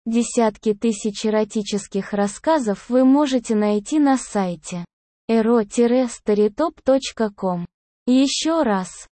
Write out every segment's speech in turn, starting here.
Десятки тысяч эротических рассказов вы можете найти на сайте ero-storytop.com. Еще раз,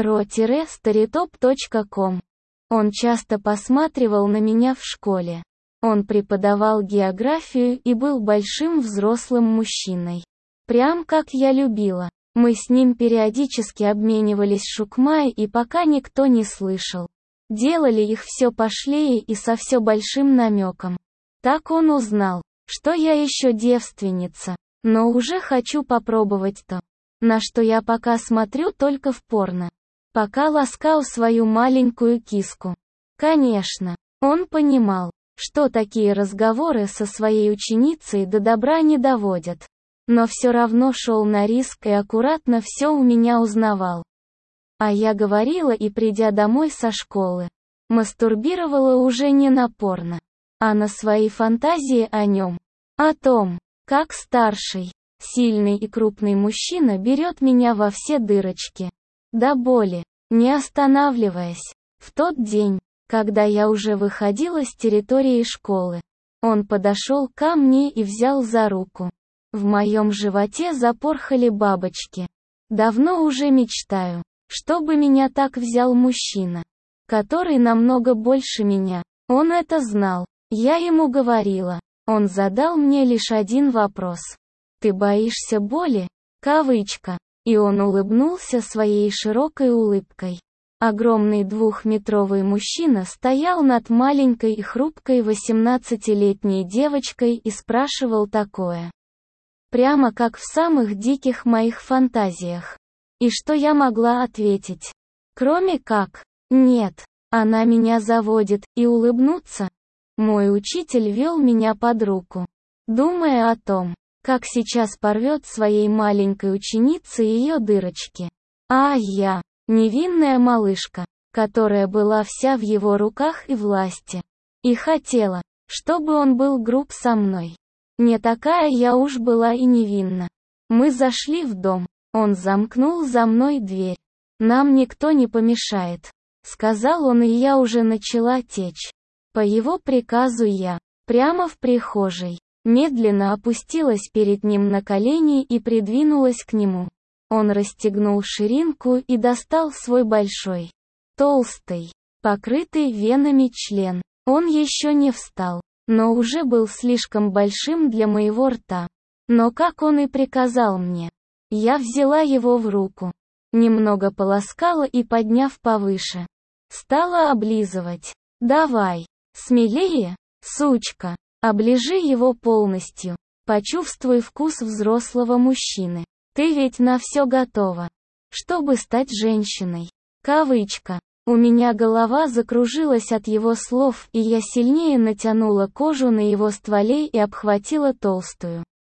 ero-storytop.com. Он часто посматривал на меня в школе. Он преподавал географию и был большим взрослым мужчиной. Прям как я любила. Мы с ним периодически обменивались шукмай, и пока никто не слышал. Делали их все пошлее и со все большим намеком. Так он узнал, что я еще девственница, но уже хочу попробовать то, на что я пока смотрю только в порно. Пока ласкал свою маленькую киску. Конечно, он понимал, что такие разговоры со своей ученицей до добра не доводят. Но все равно шел на риск и аккуратно все у меня узнавал. А я говорила и, придя домой со школы, мастурбировала уже не на порно, а на свои фантазии о нем. О том, как старший, сильный и крупный мужчина берет меня во все дырочки. До боли, не останавливаясь. В тот день, когда я уже выходила с территории школы, он подошел ко мне и взял за руку. В моем животе запорхали бабочки. Давно уже мечтаю, чтобы меня так взял мужчина, который намного больше меня. Он это знал. Я ему говорила. Он задал мне лишь один вопрос. «Ты боишься боли?» Кавычка. И он улыбнулся своей широкой улыбкой. Огромный 2-метровый мужчина стоял над маленькой и хрупкой 18-летней девочкой и спрашивал такое. Прямо как в самых диких моих фантазиях. И что я могла ответить? Кроме как, нет, она меня заводит, и улыбнуться? Мой учитель вел меня под руку, думая о том, как сейчас порвет своей маленькой ученице ее дырочки. А я, невинная малышка, которая была вся в его руках и власти. И хотела, чтобы он был груб со мной. Не такая я уж была и невинна. Мы зашли в дом, он замкнул за мной дверь. «Нам никто не помешает», — сказал он, и я уже начала течь. По его приказу я, прямо в прихожей, медленно опустилась перед ним на колени и придвинулась к нему. Он расстегнул ширинку и достал свой большой, толстый, покрытый венами член. Он еще не встал, но уже был слишком большим для моего рта. Но как он и приказал мне, я взяла его в руку, немного полоскала и, подняв повыше, стала облизывать. «Давай, смелее, сучка, оближи его полностью, почувствуй вкус взрослого мужчины. Ты ведь на все готова, чтобы стать женщиной». Кавычка. У меня голова закружилась от его слов, и я сильнее натянула кожу на его стволе и обхватила толстую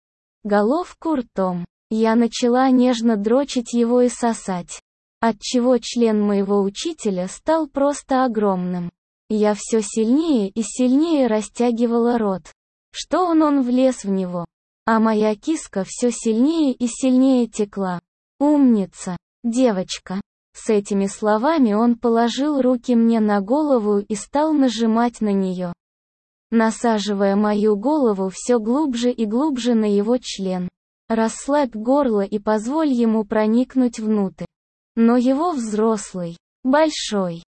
головку ртом. Я начала нежно дрочить его и сосать, отчего член моего учителя стал просто огромным. Я все сильнее и сильнее растягивала рот. Что он влез в него, а моя киска все сильнее и сильнее текла. «Умница, девочка». С этими словами он положил руки мне на голову и стал нажимать на нее, насаживая мою голову все глубже и глубже на его член. «Расслабь горло и позволь ему проникнуть внутрь». Но его взрослый, большой,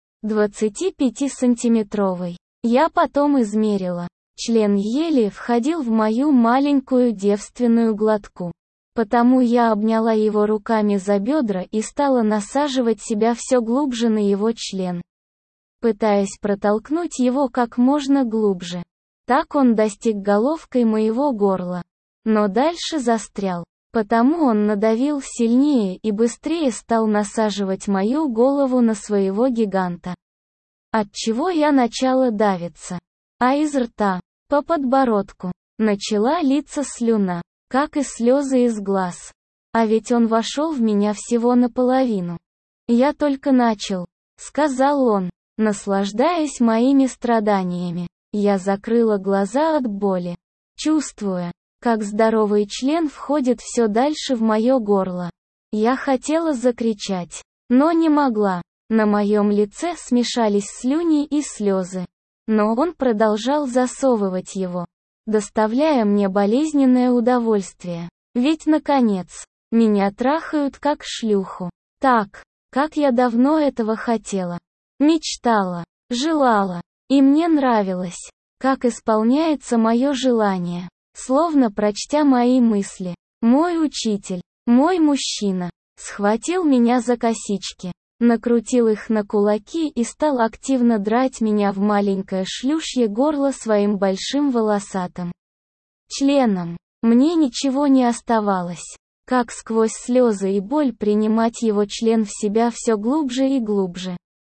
25-сантиметровый. Я потом измерила. Член еле входил в мою маленькую девственную глотку. Потому я обняла его руками за бедра и стала насаживать себя все глубже на его член, пытаясь протолкнуть его как можно глубже. Так он достиг головкой моего горла. Но дальше застрял. Потому он надавил сильнее и быстрее стал насаживать мою голову на своего гиганта. Отчего я начала давиться. А из рта, по подбородку, начала литься слюна, как и слезы из глаз. А ведь он вошел в меня всего наполовину. «Я только начал», — сказал он, наслаждаясь моими страданиями. Я закрыла глаза от боли, чувствуя, как здоровый член входит все дальше в мое горло. Я хотела закричать, но не могла. На моем лице смешались слюни и слезы. Но он продолжал засовывать его, доставляя мне болезненное удовольствие. Ведь, наконец, меня трахают как шлюху. Так, как я давно этого хотела. Мечтала, желала. И мне нравилось, как исполняется мое желание. Словно прочтя мои мысли, мой учитель, мой мужчина, схватил меня за косички, накрутил их на кулаки и стал активно драть меня в маленькое шлюшье горло своим большим волосатым членом. Мне ничего не оставалось, как сквозь слезы и боль принимать его член в себя все глубже и глубже,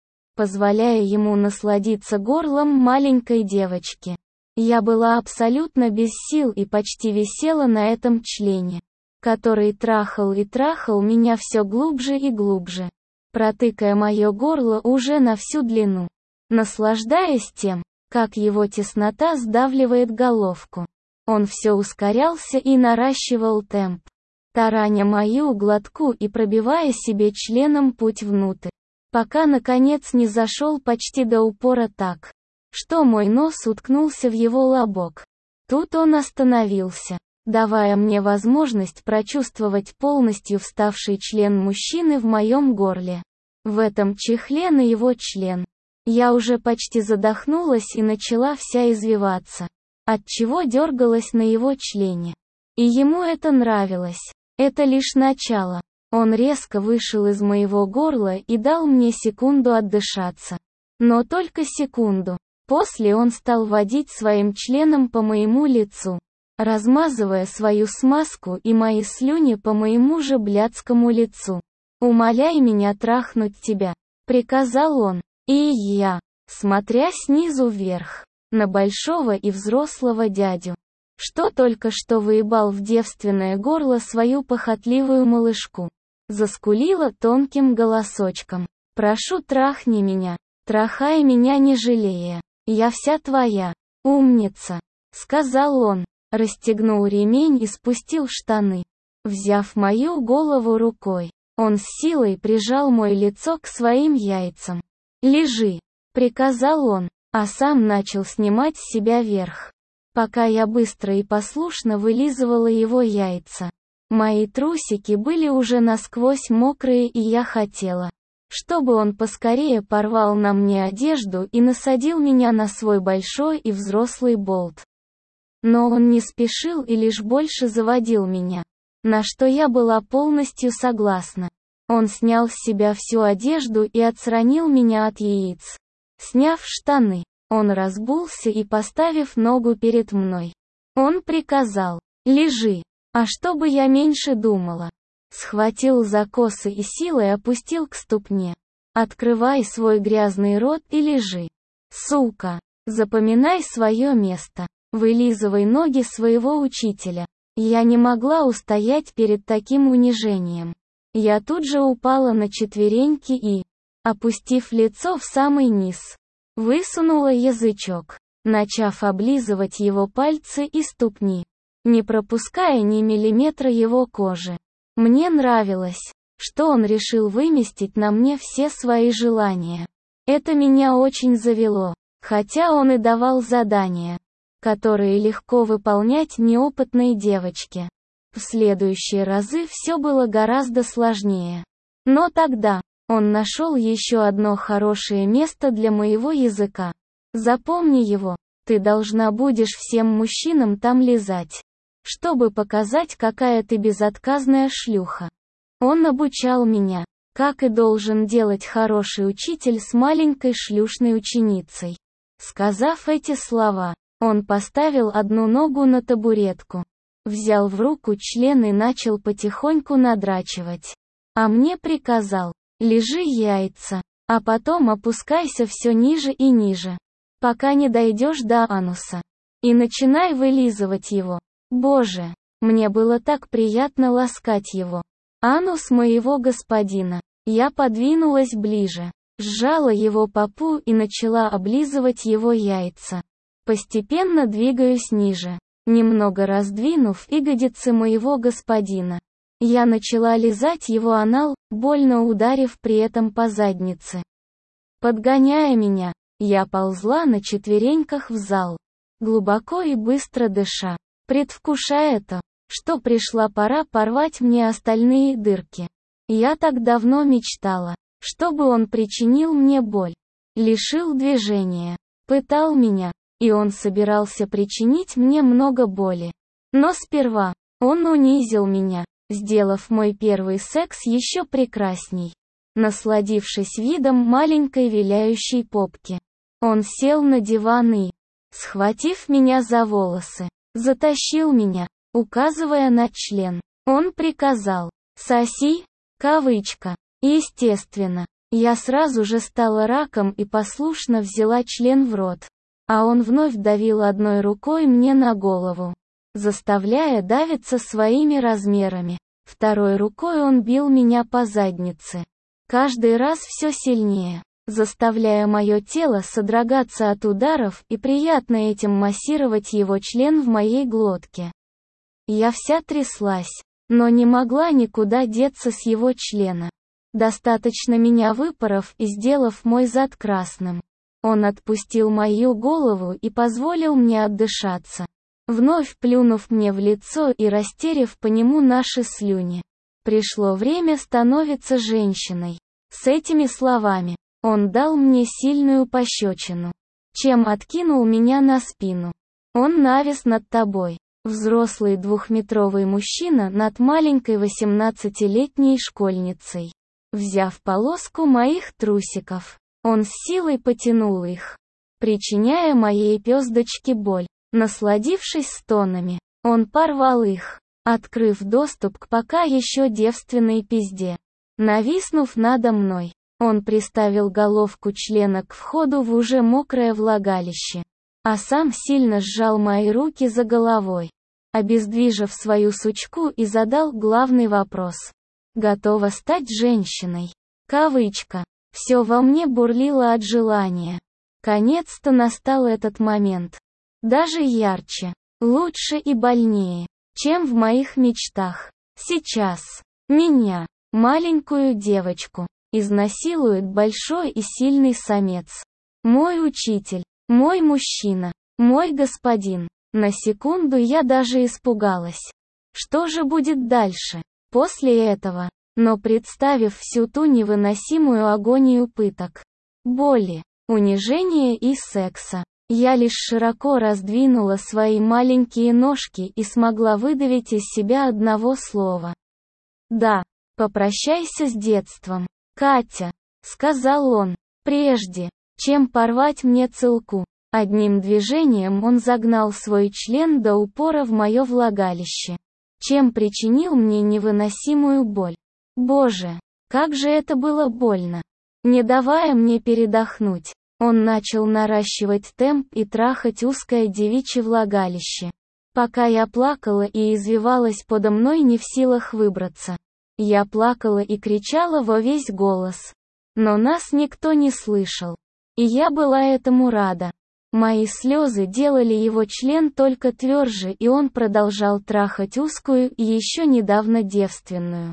позволяя ему насладиться горлом маленькой девочки. Я была абсолютно без сил и почти висела на этом члене, который трахал и трахал меня все глубже и глубже, протыкая мое горло уже на всю длину, наслаждаясь тем, как его теснота сдавливает головку. Он все ускорялся и наращивал темп, тараня мою глотку и пробивая себе членом путь внутрь, пока наконец не зашел почти до упора так, что мой нос уткнулся в его лобок. Тут он остановился, давая мне возможность прочувствовать полностью вставший член мужчины в моем горле. В этом чехле на его член. Я уже почти задохнулась и начала вся извиваться, отчего дергалась на его члене. И ему это нравилось. Это лишь начало. Он резко вышел из моего горла и дал мне секунду отдышаться. Но только секунду. После он стал водить своим членом по моему лицу, размазывая свою смазку и мои слюни по моему же блядскому лицу. «Умоляй меня трахнуть тебя», — приказал он. И я, смотря снизу вверх, на большого и взрослого дядю, что только что выебал в девственное горло свою похотливую малышку, заскулила тонким голосочком. «Прошу, трахни меня, трахай меня не жалея. Я вся твоя, умница», — сказал он, расстегнул ремень и спустил штаны. Взяв мою голову рукой, он с силой прижал мое лицо к своим яйцам. «Лежи», — приказал он, а сам начал снимать с себя верх, пока я быстро и послушно вылизывала его яйца. Мои трусики были уже насквозь мокрые, и я хотела, чтобы он поскорее порвал на мне одежду и насадил меня на свой большой и взрослый болт. Но он не спешил и лишь больше заводил меня, на что я была полностью согласна. Он снял с себя всю одежду и отстранил меня от яиц. Сняв штаны, он разбулся и, поставив ногу перед мной, он приказал: «Лежи». А чтобы я меньше думала, схватил за косы и силой опустил к ступне. «Открывай свой грязный рот и лежи. Сука, запоминай свое место. Вылизывай ноги своего учителя». Я не могла устоять перед таким унижением. Я тут же упала на четвереньки и, опустив лицо в самый низ, высунула язычок, начав облизывать его пальцы и ступни, не пропуская ни миллиметра его кожи. Мне нравилось, что он решил выместить на мне все свои желания. Это меня очень завело, хотя он и давал задания, которые легко выполнять неопытной девочке. В следующие разы все было гораздо сложнее. Но тогда он нашел еще одно хорошее место для моего языка. Запомни его, ты должна будешь всем мужчинам там лизать, чтобы показать, какая ты безотказная шлюха. Он обучал меня, как и должен делать хороший учитель с маленькой шлюшной ученицей. Сказав эти слова, он поставил одну ногу на табуретку, взял в руку член и начал потихоньку надрачивать. А мне приказал: «Лежи, яйца, а потом опускайся все ниже и ниже, пока не дойдешь до ануса, и начинай вылизывать его». Боже, мне было так приятно ласкать его. Анус моего господина. Я подвинулась ближе, сжала его попу и начала облизывать его яйца. Постепенно двигаюсь ниже, немного раздвинув ягодицы моего господина. Я начала лизать его анал, больно ударив при этом по заднице. Подгоняя меня, Я ползла на четвереньках в зал, глубоко и быстро дыша, предвкушая то, что пришла пора порвать мне остальные дырки. Я так давно мечтала, чтобы он причинил мне боль, лишил движения, пытал меня, и он собирался причинить мне много боли. Но сперва он унизил меня, сделав мой первый секс еще прекрасней. Насладившись видом маленькой виляющей попки, он сел на диван и, схватив меня за волосы, затащил меня, указывая на член. Он приказал: «Соси», кавычка. Естественно, я сразу же стала раком и послушно взяла член в рот. А он вновь давил одной рукой мне на голову, заставляя давиться своими размерами. Второй рукой он бил меня по заднице. Каждый раз все сильнее, заставляя мое тело содрогаться от ударов и приятно этим массировать его член в моей глотке. Я вся тряслась, но не могла никуда деться с его члена. Достаточно меня выпоров и сделав мой зад красным. Он отпустил мою голову и позволил мне отдышаться, вновь плюнув мне в лицо и растерев по нему наши слюни. Пришло время становиться женщиной. С этими словами он дал мне сильную пощечину, чем откинул меня на спину. Он навис над тобой, взрослый двухметровый мужчина над маленькой 18-летней школьницей. Взяв полоску моих трусиков, он с силой потянул их, причиняя моей пёздочке боль. Насладившись стонами, он порвал их, открыв доступ к пока еще девственной пизде. Нависнув надо мной, он приставил головку члена к входу в уже мокрое влагалище, а сам сильно сжал мои руки за головой, обездвижив свою сучку, и задал главный вопрос. «Готова стать женщиной?» Кавычка. Все во мне бурлило от желания. Конец-то настал этот момент. Даже ярче, лучше и больнее, чем в моих мечтах. Сейчас меня, маленькую девочку, изнасилует большой и сильный самец. Мой учитель, мой мужчина, мой господин. На секунду я даже испугалась. Что же будет дальше, после этого? Но представив всю ту невыносимую агонию пыток, боли, унижения и секса, я лишь широко раздвинула свои маленькие ножки и смогла выдавить из себя одного слова. «Да, попрощайся с детством, Катя», — сказал он, прежде чем порвать мне целку. Одним движением он загнал свой член до упора в мое влагалище, чем причинил мне невыносимую боль. Боже, как же это было больно! Не давая мне передохнуть, он начал наращивать темп и трахать узкое девичье влагалище, пока я плакала и извивалась подо мной, не в силах выбраться. Я плакала и кричала во весь голос, но нас никто не слышал, и я была этому рада. Мои слезы делали его член только тверже, и он продолжал трахать узкую и еще недавно девственную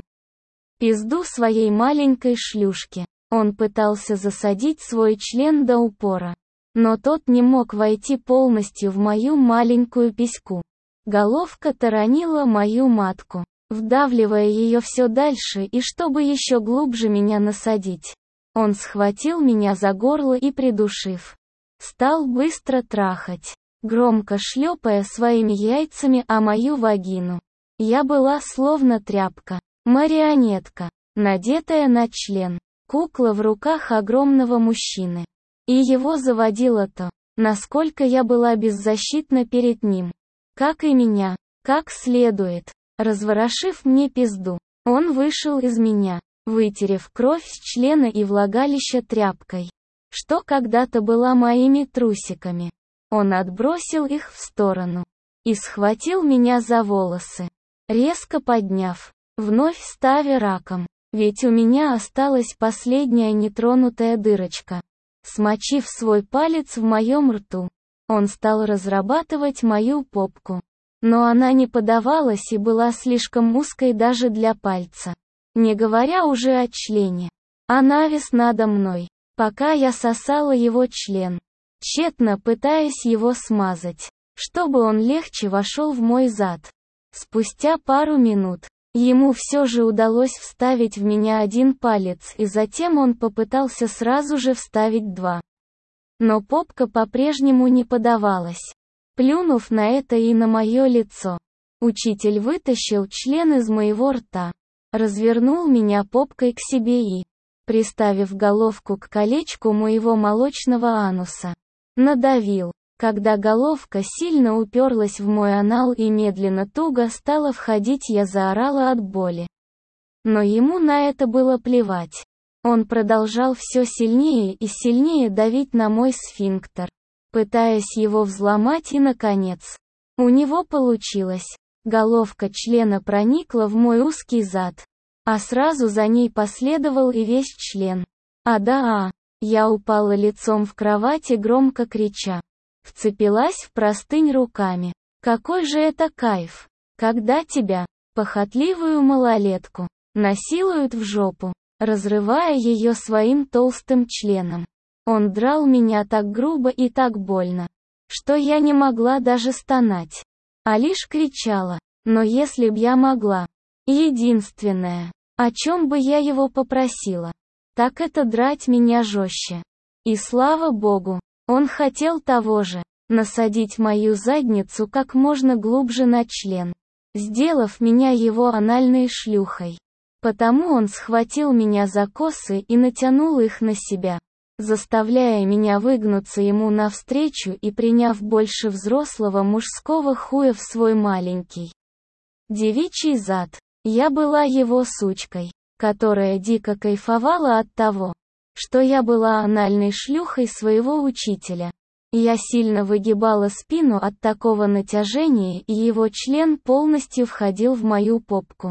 пизду своей маленькой шлюшки. Он пытался засадить свой член до упора, но тот не мог войти полностью в мою маленькую письку. Головка таранила мою матку, вдавливая ее все дальше, и чтобы еще глубже меня насадить, он схватил меня за горло и, придушив, стал быстро трахать, громко шлепая своими яйцами о мою вагину. Я была словно тряпка, марионетка, надетая на член, кукла в руках огромного мужчины. И его заводило то, насколько я была беззащитна перед ним. Как и меня, как следует. Разворошив мне пизду, он вышел из меня, вытерев кровь с члена и влагалища тряпкой, что когда-то была моими трусиками. Он отбросил их в сторону и схватил меня за волосы, резко подняв, вновь ставя раком, ведь у меня осталась последняя нетронутая дырочка. Смочив свой палец в моем рту, он стал разрабатывать мою попку. Но она не подавалась и была слишком узкой даже для пальца. Не говоря уже о члене. А навис надо мной, пока я сосала его член, тщетно пытаясь его смазать, чтобы он легче вошел в мой зад. Спустя пару минут, ему все же удалось вставить в меня один палец, и затем он попытался сразу же вставить два. Но попка по-прежнему не подавалась. Плюнув на это и на мое лицо, учитель вытащил член из моего рта, развернул меня попкой к себе и, приставив головку к колечку моего молочного ануса, надавил. Когда головка сильно уперлась в мой анал и медленно туго стала входить, я заорала от боли. Но ему на это было плевать. Он продолжал все сильнее и сильнее давить на мой сфинктер, пытаясь его взломать, и, наконец, у него получилось. Головка члена проникла в мой узкий зад, а сразу за ней последовал и весь член. Я упала лицом в кровать и громко крича, вцепилась в простынь руками. Какой же это кайф, когда тебя, похотливую малолетку, насилуют в жопу, разрывая ее своим толстым членом. Он драл меня так грубо и так больно, что я не могла даже стонать, а лишь кричала. Но если б я могла, единственное, о чем бы я его попросила, так это драть меня жестче. И слава богу, он хотел того же, насадить мою задницу как можно глубже на член, сделав меня его анальной шлюхой. Потому он схватил меня за косы и натянул их на себя, заставляя меня выгнуться ему навстречу и приняв больше взрослого мужского хуя в свой маленький девичий зад. Я была его сучкой, которая дико кайфовала от того, что я была анальной шлюхой своего учителя. Я сильно выгибала спину от такого натяжения, и его член полностью входил в мою попку.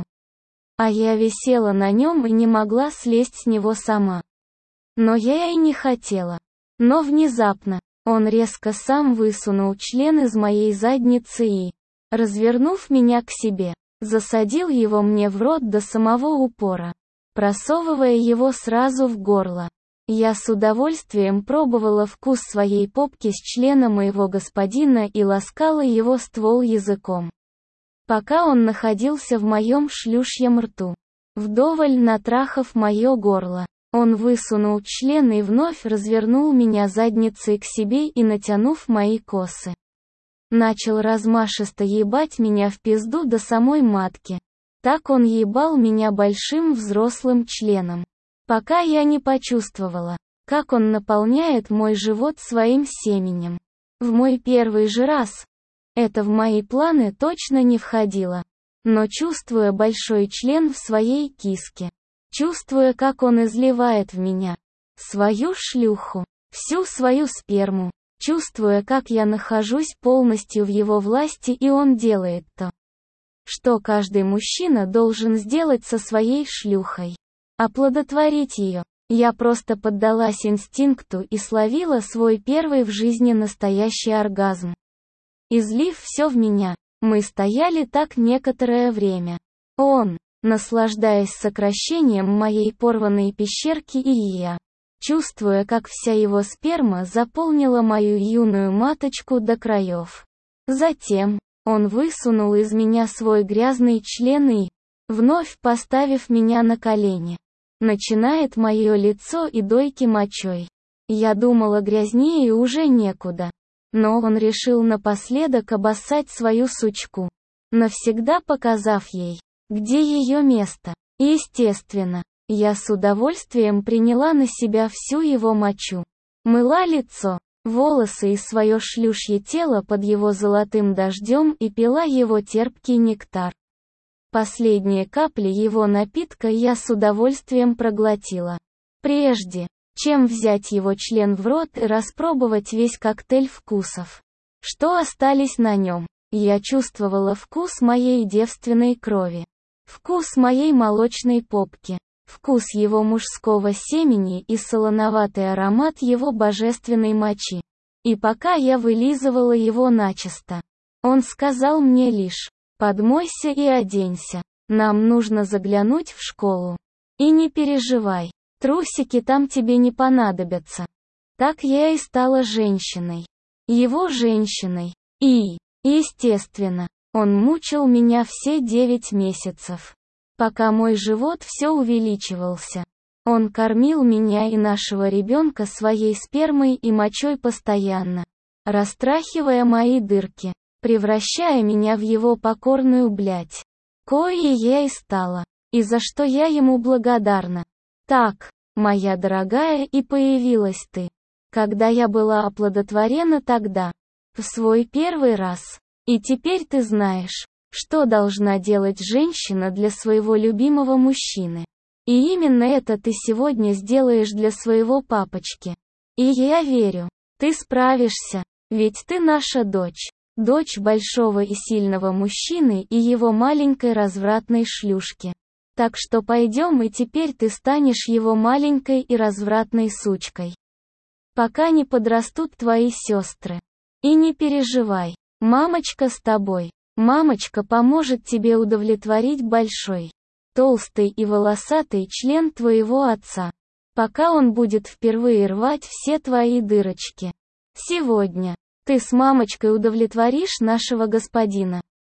А я висела на нем и не могла слезть с него сама. Но я и не хотела. Но внезапно, он резко сам высунул член из моей задницы и, развернув меня к себе, засадил его мне в рот до самого упора, просовывая его сразу в горло. Я с удовольствием пробовала вкус своей попки с члена моего господина и ласкала его ствол языком, пока он находился в моем шлюшьем рту. Вдоволь натрахав мое горло, он высунул член и вновь развернул меня задницей к себе и, натянув мои косы, начал размашисто ебать меня в пизду до самой матки. Так он ебал меня большим взрослым членом, пока я не почувствовала, как он наполняет мой живот своим семенем. В мой первый же раз это в мои планы точно не входило. Но чувствуя большой член в своей киске, чувствуя, как он изливает в меня свою шлюху, всю свою сперму, чувствуя, как я нахожусь полностью в его власти, и он делает то, что каждый мужчина должен сделать со своей шлюхой. Оплодотворить ее. Я просто поддалась инстинкту и словила свой первый в жизни настоящий оргазм. Излив все в меня, мы стояли так некоторое время. Он, наслаждаясь сокращением моей порванной пещерки, и я, чувствуя, как вся его сперма заполнила мою юную маточку до краев. Затем, он высунул из меня свой грязный член и, вновь поставив меня на колени, начинает мое лицо и дойки мочой. Я думала, грязнее уже некуда. Но он решил напоследок обоссать свою сучку, навсегда показав ей, где ее место. Естественно, я с удовольствием приняла на себя всю его мочу. Мыла лицо, волосы и свое шлюшье тело под его золотым дождем и пила его терпкий нектар. Последние капли его напитка я с удовольствием проглотила. Прежде чем взять его член в рот и распробовать весь коктейль вкусов, что остались на нем, я чувствовала вкус моей девственной крови, вкус моей молочной попки, вкус его мужского семени и солоноватый аромат его божественной мочи. И пока я вылизывала его начисто, он сказал мне лишь: «Подмойся и оденься, нам нужно заглянуть в школу. И не переживай, Трусики там тебе не понадобятся. Так я и стала женщиной. Его женщиной. И, естественно, он мучил меня все 9 месяцев. Пока мой живот все увеличивался. Он кормил меня и нашего ребенка своей спермой и мочой постоянно, растрахивая мои дырки, превращая меня в его покорную блядь. Коей я и стала, и за что я ему благодарна. Так, моя дорогая, и появилась ты, когда я была оплодотворена тогда, в свой первый раз. И теперь ты знаешь, что должна делать женщина для своего любимого мужчины. И именно это ты сегодня сделаешь для своего папочки. И я верю, ты справишься, ведь ты наша дочь. Дочь большого и сильного мужчины и его маленькой развратной шлюшки. Так что пойдем, и теперь ты станешь его маленькой и развратной сучкой. Пока не подрастут твои сестры. И не переживай, мамочка с тобой. Мамочка поможет тебе удовлетворить большой, толстый и волосатый член твоего отца, пока он будет впервые рвать все твои дырочки. Сегодня ты с мамочкой удовлетворишь нашего господина.